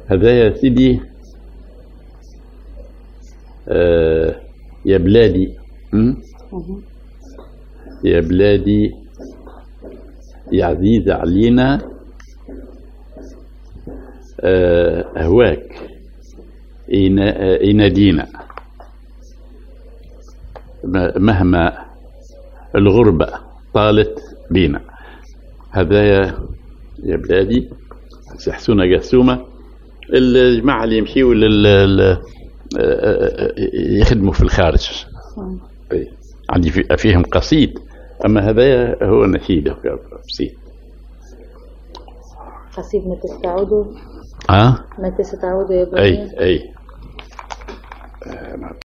هذا يا سيدي يا بلادي. يا بلادي يا عزيز علينا أهواك ينادينا مهما الغربة طالت بينا. هذا يا بلادي سحسونة قسومة. الجماعة اللي يمشيوا يخدموا في الخارج عندي فيهم قصيد، أما هذا هو نشيد بسيط. قصيد متى ستعودوا؟ متى ستعودوا يا بني؟ أي